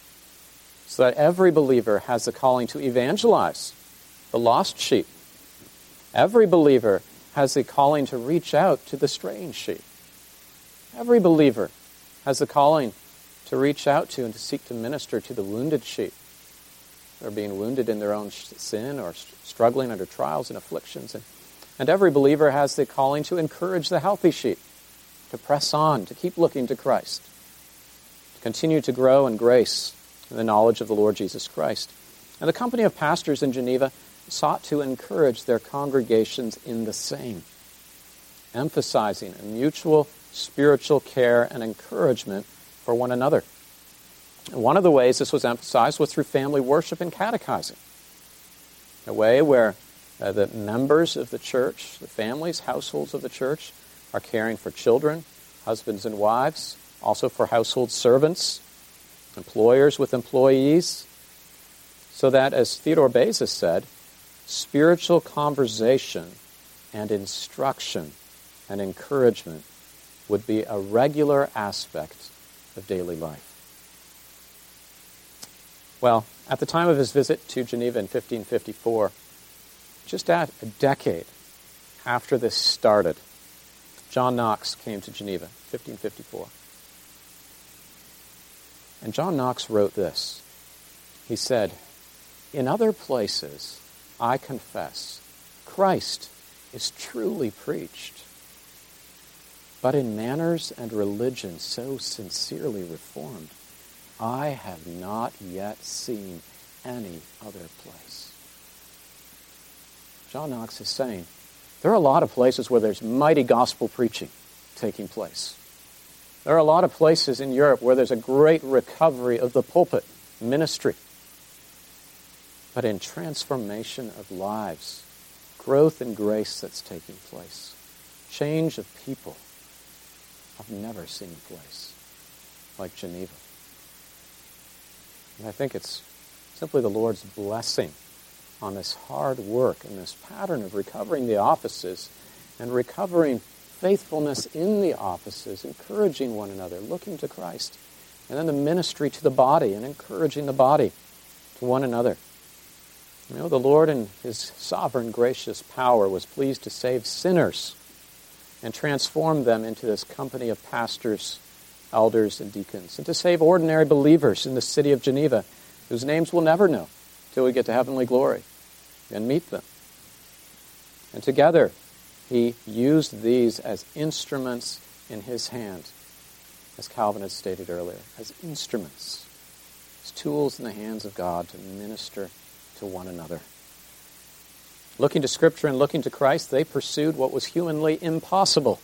so that every believer has the calling to evangelize the lost sheep. Every believer has the calling to reach out to the straying sheep. Every believer has the calling to reach out to and to seek to minister to the wounded sheep. They're being wounded in their own sin or struggling under trials and afflictions. And, and every believer has the calling to encourage the healthy sheep, to press on, to keep looking to Christ, to continue to grow in grace and the knowledge of the Lord Jesus Christ. And the company of pastors in Geneva sought to encourage their congregations in the same, emphasizing a mutual spiritual care and encouragement for one another. And one of the ways this was emphasized was through family worship and catechizing, a way where uh, the members of the church, the families, households of the church, are caring for children, husbands and wives, also for household servants, employers with employees, so that, as Theodore Beza said, spiritual conversation and instruction and encouragement would be a regular aspect of daily life. Well, at the time of his visit to Geneva in fifteen fifty-four, just at a decade after this started, John Knox came to Geneva, fifteen fifty-four. And John Knox wrote this. He said, "In other places, I confess, Christ is truly preached. But in manners and religion so sincerely reformed, I have not yet seen any other place." John Knox is saying, there are a lot of places where there's mighty gospel preaching taking place. There are a lot of places in Europe where there's a great recovery of the pulpit ministry. But in transformation of lives, growth in grace that's taking place, change of people, I've never seen a place like Geneva. And I think it's simply the Lord's blessing on this hard work and this pattern of recovering the offices and recovering faithfulness in the offices, encouraging one another, looking to Christ, and then the ministry to the body and encouraging the body to one another. You know, the Lord in his sovereign, gracious power was pleased to save sinners and transform them into this company of pastors, elders, and deacons, and to save ordinary believers in the city of Geneva, whose names we'll never know till we get to heavenly glory and meet them. And together, he used these as instruments in his hand, as Calvin had stated earlier, as instruments, as tools in the hands of God to minister to one another. Looking to Scripture and looking to Christ, they pursued what was humanly impossible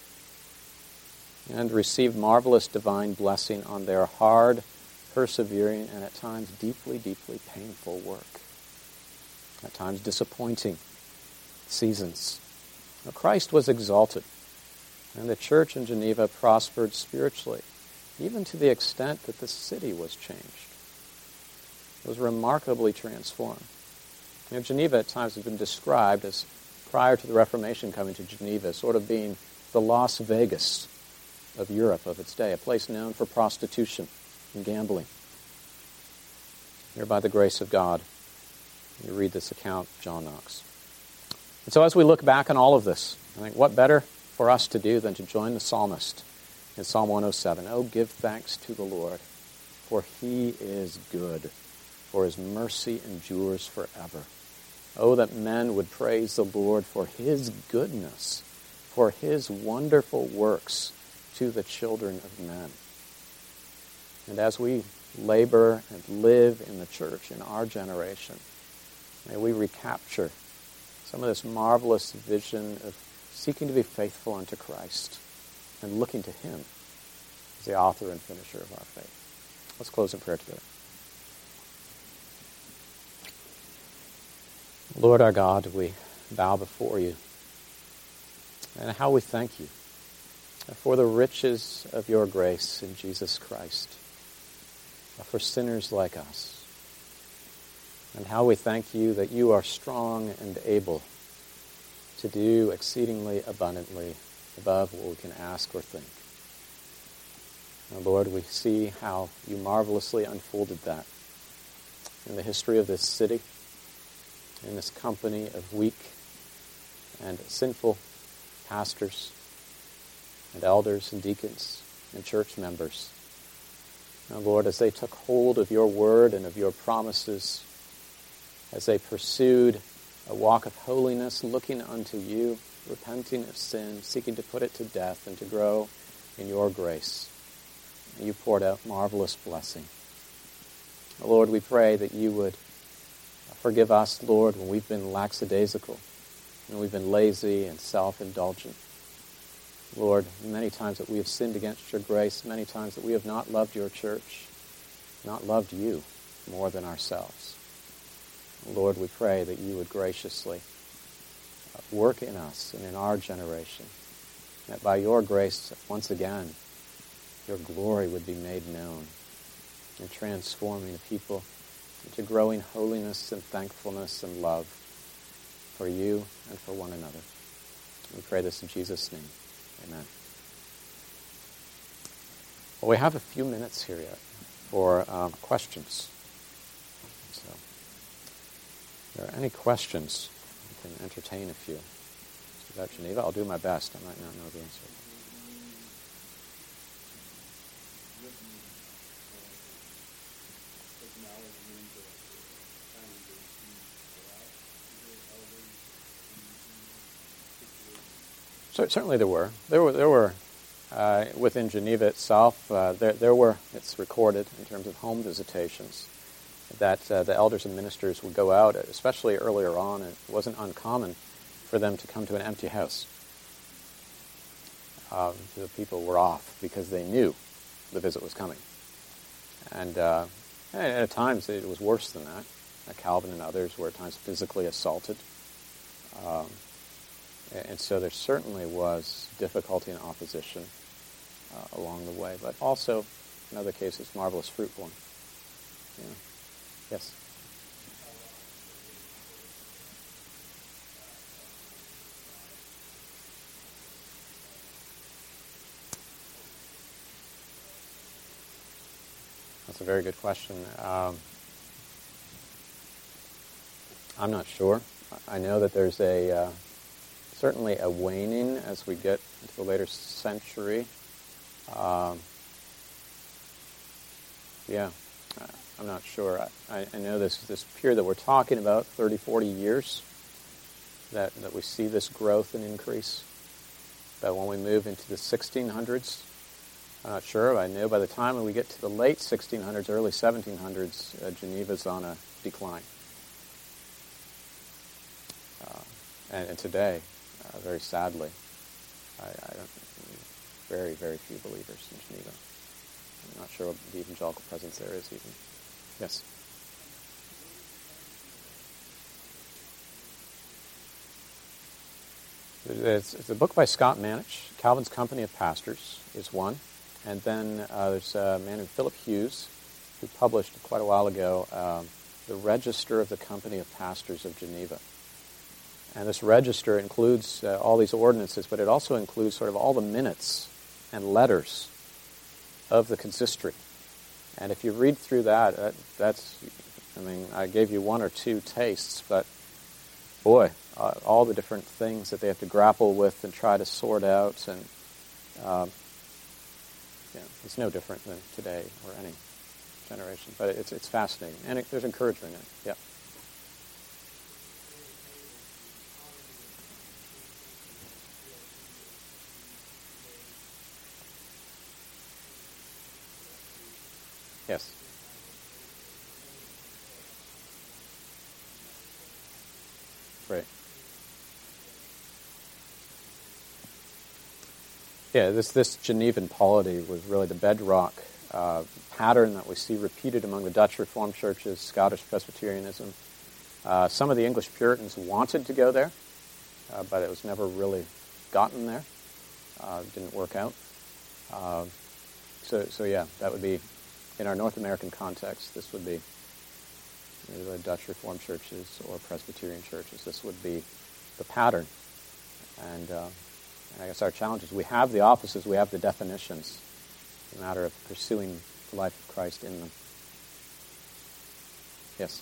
and received marvelous divine blessing on their hard, persevering, and at times deeply, deeply painful work. At times disappointing seasons. Now, Christ was exalted, and the church in Geneva prospered spiritually, even to the extent that the city was changed. It was remarkably transformed. You know, Geneva at times has been described as, prior to the Reformation coming to Geneva, sort of being the Las Vegas of Europe of its day, a place known for prostitution and gambling. Here, by the grace of God, you read this account of John Knox. And so as we look back on all of this, I think what better for us to do than to join the psalmist in Psalm one oh seven. Oh, give thanks to the Lord, for he is good, for his mercy endures forever. Oh, that men would praise the Lord for his goodness, for his wonderful works to the children of men. And as we labor and live in the church in our generation, may we recapture some of this marvelous vision of seeking to be faithful unto Christ and looking to him as the author and finisher of our faith. Let's close in prayer together. Lord our God, we bow before you, and how we thank you for the riches of your grace in Jesus Christ, for sinners like us, and how we thank you that you are strong and able to do exceedingly abundantly above what we can ask or think. Now, Lord, we see how you marvelously unfolded that in the history of this city, in this company of weak and sinful pastors and elders and deacons and church members. Now, Lord, as they took hold of your word and of your promises, as they pursued a walk of holiness, looking unto you, repenting of sin, seeking to put it to death and to grow in your grace, you poured out marvelous blessing. Lord, we pray that you would Forgive us, Lord, when we've been lackadaisical, when we've been lazy and self-indulgent. Lord, many times that we have sinned against your grace, many times that we have not loved your church, not loved you more than ourselves. Lord, we pray that you would graciously work in us and in our generation, that by your grace, once again, your glory would be made known in transforming the people into growing holiness and thankfulness and love for you and for one another. We pray this in Jesus' name. Amen. Well, we have a few minutes here yet for um, questions. So, if there are any questions, we can entertain a few. About Geneva, I'll do my best. I might not know the answer. So certainly there were. There were, there were uh, within Geneva itself, uh, there, there were, it's recorded in terms of home visitations, that uh, the elders and ministers would go out, especially earlier on. It wasn't uncommon for them to come to an empty house. Um, the people were off because they knew the visit was coming. And, uh, and at times it was worse than that. Uh, Calvin and others were at times physically assaulted. Um, And so there certainly was difficulty and opposition uh, along the way, but also, in other cases, marvelous fruit born. Yeah. Yes? That's a very good question. Um, I'm not sure. I know that there's a... Uh, Certainly a waning as we get into the later century. Um, yeah, I'm not sure. I, I know this this period that we're talking about, thirty, forty years, that, that we see this growth and increase. But when we move into the sixteen hundreds, I'm not sure. I know by the time when we get to the late sixteen hundreds, early seventeen hundreds, uh, Geneva's on a decline. Uh, and, and today, Uh, very sadly, I, I don't. Very, very few believers in Geneva. I'm not sure what the evangelical presence there is even. Yes. It's, it's a book by Scott Manich. Calvin's Company of Pastors is one, and then uh, there's a man named Philip Hughes who published quite a while ago um, the Register of the Company of Pastors of Geneva. And this register includes uh, all these ordinances, but it also includes sort of all the minutes and letters of the consistory. And if you read through that, that, that's, I mean, I gave you one or two tastes, but boy, uh, all the different things that they have to grapple with and try to sort out, and um, yeah, it's no different than today or any generation. But it's it's fascinating, and it, there's encouragement in it. Yeah. Yes. Right. Yeah, this this Genevan polity was really the bedrock uh, pattern that we see repeated among the Dutch Reformed churches, Scottish Presbyterianism. Uh, some of the English Puritans wanted to go there, uh, but it was never really gotten there. Uh, didn't work out. Uh, so, so yeah, that would be, in our North American context, this would be either the Dutch Reformed churches or Presbyterian churches. This would be the pattern. And, uh, and I guess our challenge is we have the offices, we have the definitions. It's a matter of pursuing the life of Christ in them. Yes?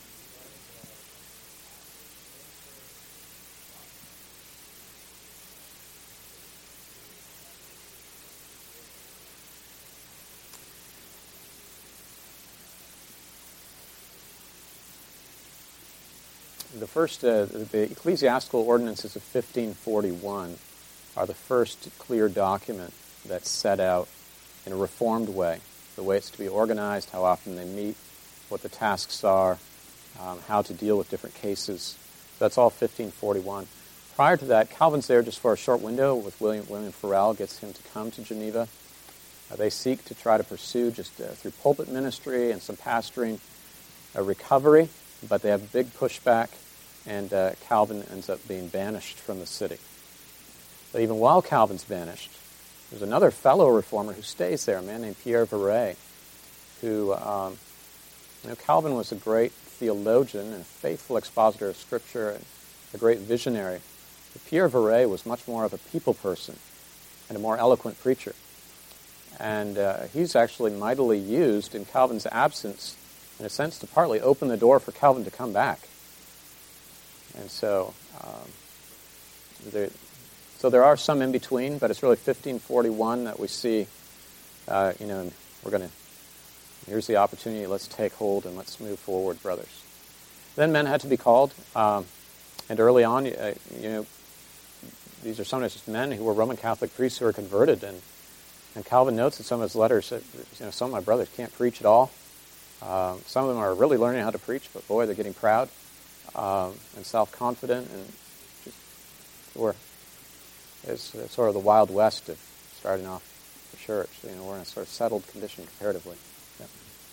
The first, uh, the ecclesiastical ordinances of fifteen forty-one are the first clear document that's set out in a reformed way, the way it's to be organized, how often they meet, what the tasks are, um, how to deal with different cases. So that's all fifteen forty-one. Prior to that, Calvin's there just for a short window with William, William Farel, gets him to come to Geneva. Uh, they seek to try to pursue, just uh, through pulpit ministry and some pastoring, a recovery, but they have a big pushback, and uh, Calvin ends up being banished from the city. But even while Calvin's banished, there's another fellow reformer who stays there, a man named Pierre Viret, who, um, you know, Calvin was a great theologian and a faithful expositor of Scripture and a great visionary. But Pierre Viret was much more of a people person and a more eloquent preacher. And uh, he's actually mightily used in Calvin's absence, in a sense, to partly open the door for Calvin to come back. And so, um, there, so there are some in between, but it's really fifteen forty-one that we see, uh, you know, and we're going to, here's the opportunity, let's take hold and let's move forward, brothers. Then men had to be called, um, and early on, uh, you know, these are sometimes just men who were Roman Catholic priests who were converted, and And Calvin notes in some of his letters that, you know, some of my brothers can't preach at all. Um, some of them are really learning how to preach, but boy, they're getting proud um, and self-confident, and just, we're, it's, it's sort of the Wild West of starting off the church. You know, we're in a sort of settled condition comparatively. Yeah.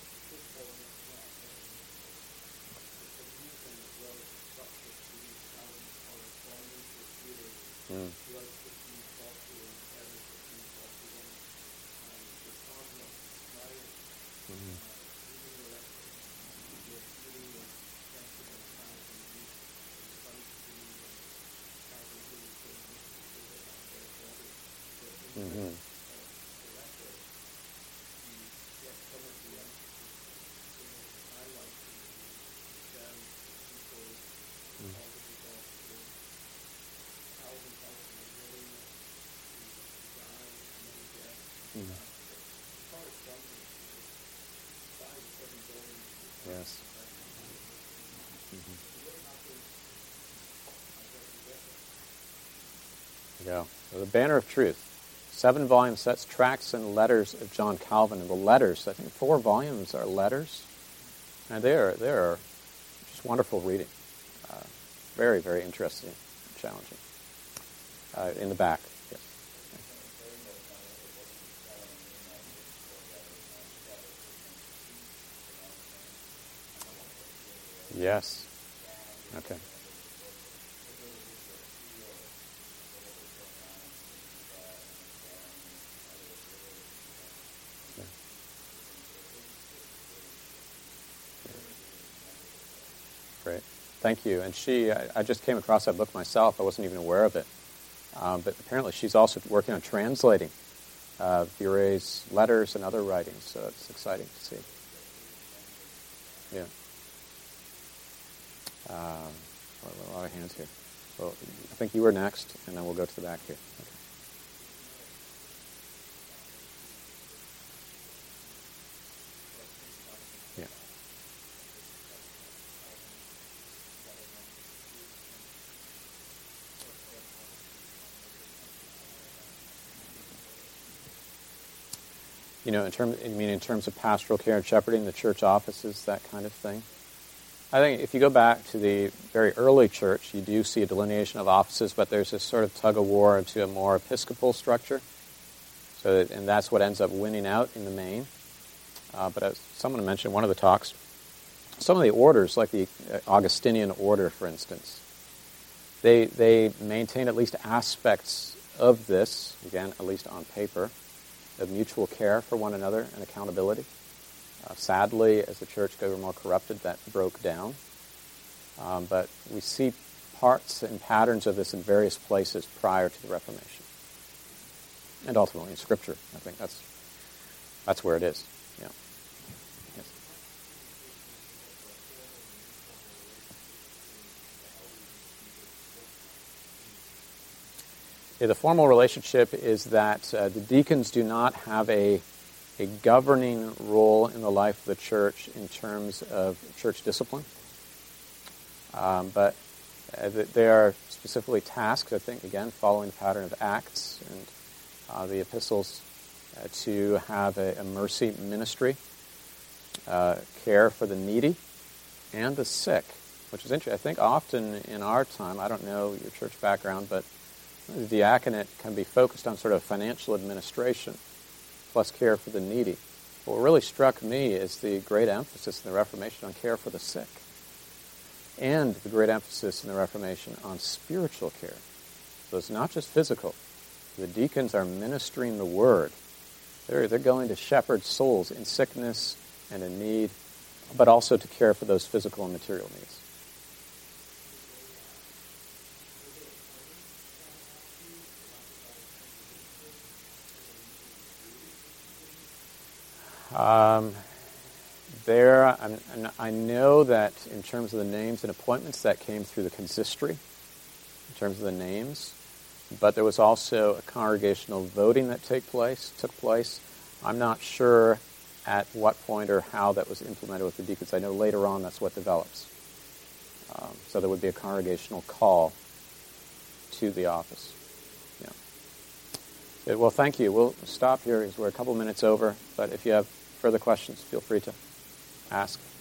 Mm. Mm-hmm. Mm. Yes. Mm-hmm. There you go. So the Banner of Truth. Seven volume sets, tracts and letters of John Calvin. And the letters, I think four volumes are letters. And they are, they are just wonderful reading. Uh, very, very interesting and challenging. Uh, in the back, yes. Yes. Okay. Great. Thank you. And she, I, I just came across that book myself. I wasn't even aware of it. Um, but apparently she's also working on translating uh, Viret's letters and other writings, so it's exciting to see. Yeah. Um, a lot of hands here. Well, I think you were next, and then we'll go to the back here. Okay. Yeah. You know, in terms, I mean, in terms of pastoral care and shepherding, the church offices, that kind of thing. I think if you go back to the very early church, you do see a delineation of offices, but there's this sort of tug-of-war into a more episcopal structure. So, that, and that's what ends up winning out in the main. Uh, but as someone mentioned in one of the talks, some of the orders, like the Augustinian order, for instance, they they maintain at least aspects of this, again, at least on paper, of mutual care for one another and accountability. Uh, sadly, as the church got more corrupted, that broke down. Um, but we see parts and patterns of this in various places prior to the Reformation. And ultimately in Scripture. I think that's that's where it is. Yeah. Yes. Yeah, the formal relationship is that uh, the deacons do not have a a governing role in the life of the church in terms of church discipline. Um, but uh, they are specifically tasked, I think, again, following the pattern of Acts and uh, the epistles, uh, to have a, a mercy ministry, uh, care for the needy, and the sick, which is interesting. I think often in our time, I don't know your church background, but the diaconate can be focused on sort of financial administration plus care for the needy. But what really struck me is the great emphasis in the Reformation on care for the sick, and the great emphasis in the Reformation on spiritual care. So it's not just physical. The deacons are ministering the word. They're, they're going to shepherd souls in sickness and in need, but also to care for those physical and material needs. Um, there, I'm, I know that in terms of the names and appointments, that came through the consistory, in terms of the names. But there was also a congregational voting that take place, took place. I'm not sure at what point or how that was implemented with the deacons. I know later on that's what develops. Um, so there would be a congregational call to the office. Yeah. Good. Well, thank you. We'll stop here because we're a couple minutes over. But if you have further questions, feel free to ask.